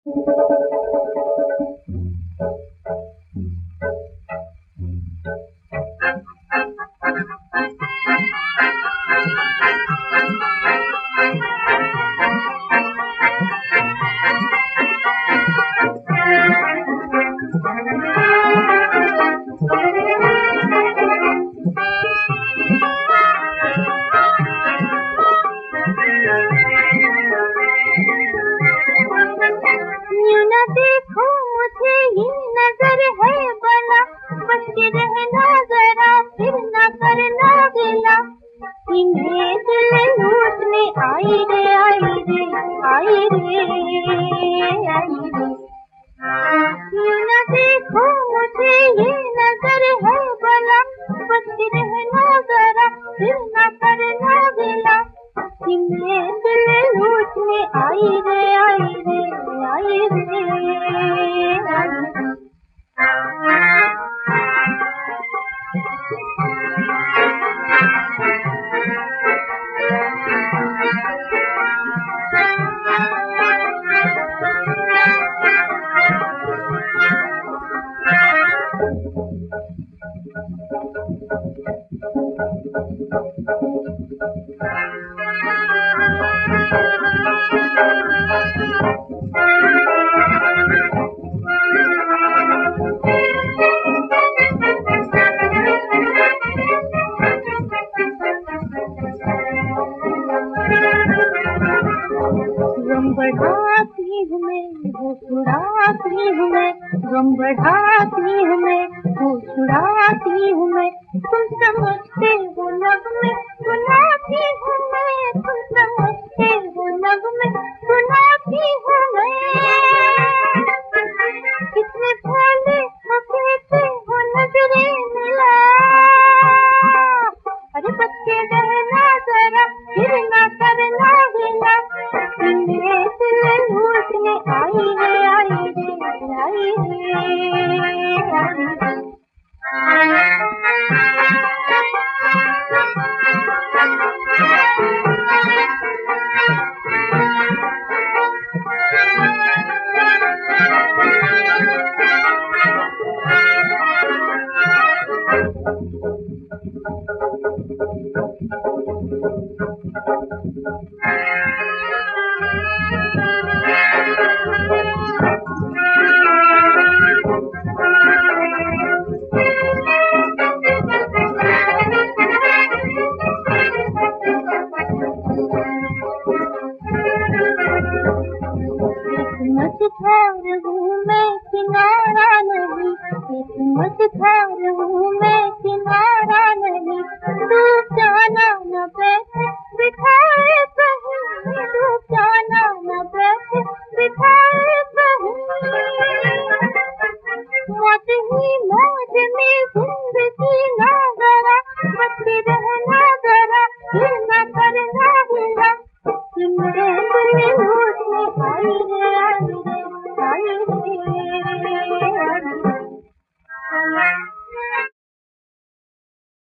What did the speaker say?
देखो मुझे ये नजर है बना, बच के रहना जरा, फिर न करना गिला। इन्हें दिल लूटने आई रे आई रे आई रे आई रे। क्यों न देखो मुझे ये नजर है बना, बच के रहना जरा, फिर न करना गिला। इन्हें दिल लूटने आई रे आई रे आई रे आई रे। गम बढ़ाती हूँ मैं, वो छुड़ाती हूँ मैं, गम बढ़ाती हूँ मैं, वो छुड़ाती हूँ मैं। तुम समझते हो नगमे सुनाती हूँ मैं, तुम समझते हो नगमे सुनाती हूँ मैं। कितने भोले हो कहते हो नजरे मिला, अरे बच के रहना जरा, फिर ना करना गिला। लूटने आई रे आई रे आई रे आई रे। मझधार हूँ मैं किनारा नहीं, मझधार हूँ मैं किनारा नहीं। डूब जाना न बैठे बिठाए कहीं, डूब जाना न बैठे बिठाए कहीं। मौत ही मौज में जिंदगी ना जरा, बच के रहना जरा, फिर न करना गिला। मेरे दिल लूटने आई रे आई रे आई